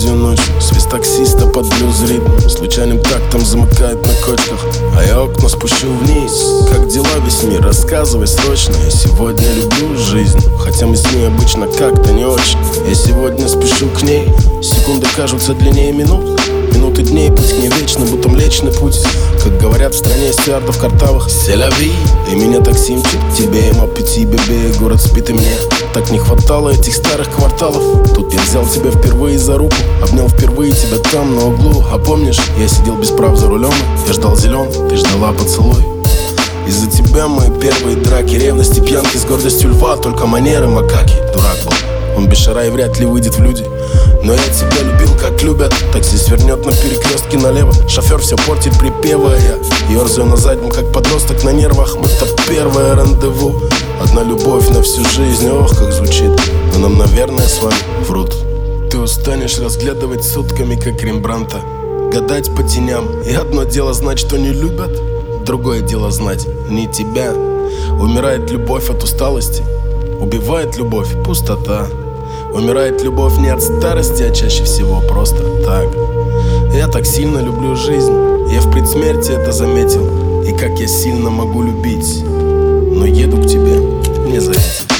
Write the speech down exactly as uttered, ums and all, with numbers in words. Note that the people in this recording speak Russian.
позднюю ночь, свист таксиста под блюз-ритм случайным тактом замыкает на кочках, а я окна спущу вниз. Как дела, весь мир? Рассказывай срочно. Я сегодня люблю жизнь, хотя мы с ней обычно как-то не очень. Я сегодня спешу к ней, секунды кажутся длиннее минут, минуты дней, путь к ней вечный, будто млечный путь. Как говорят в стране стюардов в картавых, селяви. И меня такси мчит к тебе, ему аппетит, бебе. Город спит и мне так не хватало этих старых кварталов. Тут я взял тебя впервые за руку, обнял впервые тебя там на углу. А помнишь, я сидел без прав за рулем, я ждал зелен, ты ждала поцелуй. Из-за тебя мои первые драки, ревности, пьянки с гордостью льва, только манеры макаки. Дурак был, он без шара и вряд ли выйдет в люди. Но я тебя любил, как любят. Такси свернет на перекрестке налево, шофер все портит припевы, а я ерзаю на заднем, как подросток на нервах. Мы-то первое рандеву, одна любовь на всю жизнь. Ох, как звучит, но нам, наверное, с вами врут. Ты устанешь разглядывать сутками, как Рембранта, гадать по теням. И одно дело знать, что не любят, другое дело знать не тебя. Умирает любовь от усталости, убивает любовь пустота. Умирает любовь не от старости, а чаще всего просто так. Я так сильно люблю жизнь, я в предсмерти это заметил. И как я сильно могу любить, но еду к тебе не за этим.